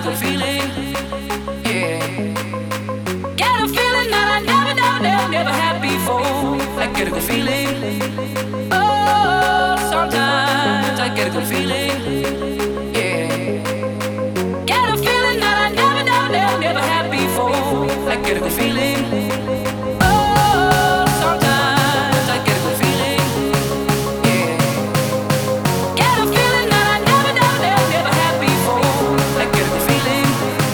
a good feeling. Yeah. Get a feeling that I never had before. I get a good feeling. Oh, sometimes I get a good feeling. Yeah. Get a feeling that I never had before. I get a good feeling. Oh, sometimes I get a good feeling. Yeah. Get a feeling that I never had before. I get a good feeling.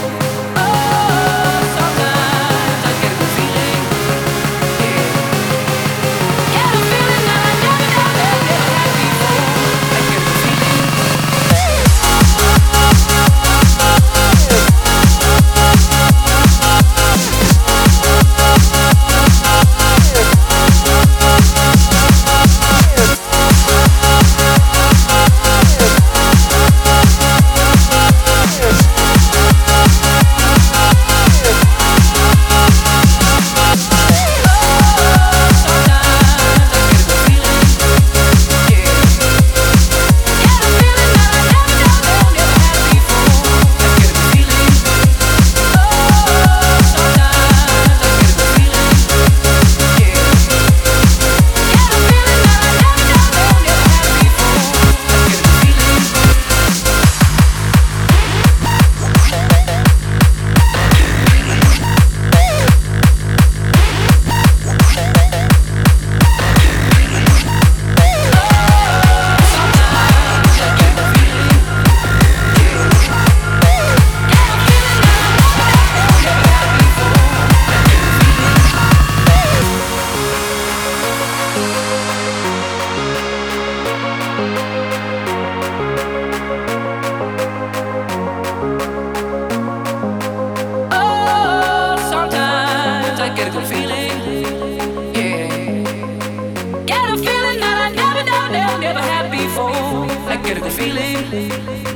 Oh, sometimes I get a good feeling. Yeah. Get a feeling that I never had before. I get a good feeling. Get a good feeling, yeah. Get a feeling that I never had before. I get a good feeling.